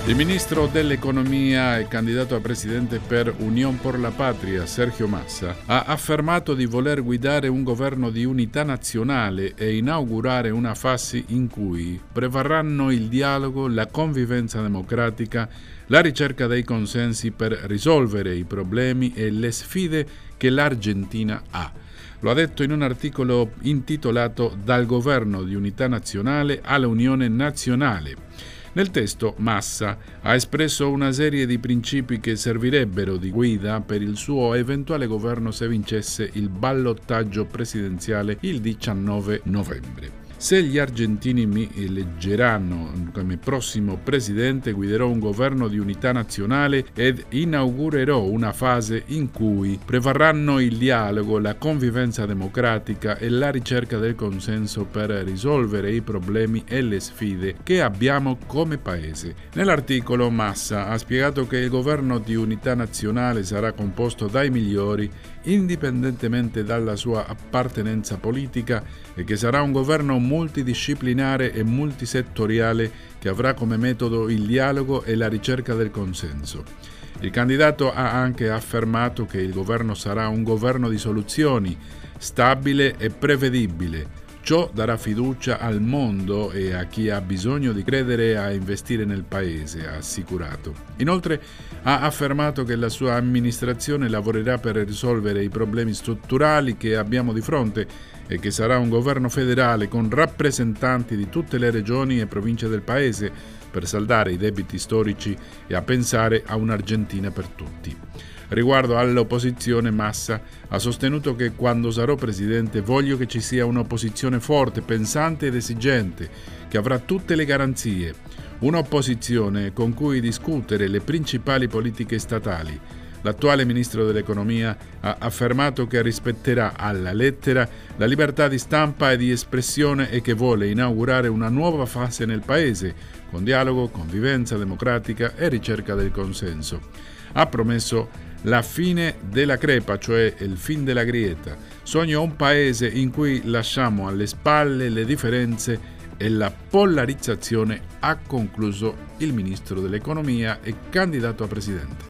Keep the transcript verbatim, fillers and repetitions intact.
Il ministro dell'Economia e candidato a presidente per Unión por la Patria, Sergio Massa, ha affermato di voler guidare un governo di unità nazionale e inaugurare una fase in cui prevarranno il dialogo, la convivenza democratica, la ricerca dei consensi per risolvere i problemi e le sfide che l'Argentina ha. Lo ha detto in un articolo intitolato Dal governo di unità nazionale alla Unione nazionale. Nel testo Massa ha espresso una serie di principi che servirebbero di guida per il suo eventuale governo se vincesse il ballottaggio presidenziale il diciannove novembre. Se gli argentini mi eleggeranno come prossimo presidente, guiderò un governo di unità nazionale ed inaugurerò una fase in cui prevarranno il dialogo, la convivenza democratica e la ricerca del consenso per risolvere i problemi e le sfide che abbiamo come paese. Nell'articolo Massa ha spiegato che il governo di unità nazionale sarà composto dai migliori, indipendentemente dalla sua appartenenza politica, e che sarà un governo multidisciplinare e multisettoriale che avrà come metodo il dialogo e la ricerca del consenso. Il candidato ha anche affermato che il governo sarà un governo di soluzioni, stabile e prevedibile. Ciò darà fiducia al mondo e a chi ha bisogno di credere e a investire nel paese, ha assicurato. Inoltre ha affermato che la sua amministrazione lavorerà per risolvere i problemi strutturali che abbiamo di fronte e che sarà un governo federale con rappresentanti di tutte le regioni e province del paese per saldare i debiti storici e a pensare a un'Argentina per tutti. Riguardo all'opposizione, Massa ha sostenuto che quando sarò presidente voglio che ci sia un'opposizione forte, pensante ed esigente, che avrà tutte le garanzie, un'opposizione con cui discutere le principali politiche statali. L'attuale ministro dell'Economia ha affermato che rispetterà alla lettera la libertà di stampa e di espressione e che vuole inaugurare una nuova fase nel paese, con dialogo, convivenza democratica e ricerca del consenso. Ha promesso la fine della crepa, cioè il fin della grieta. Sogno un paese in cui lasciamo alle spalle le differenze e la polarizzazione, ha concluso il ministro dell'Economia e candidato a presidente.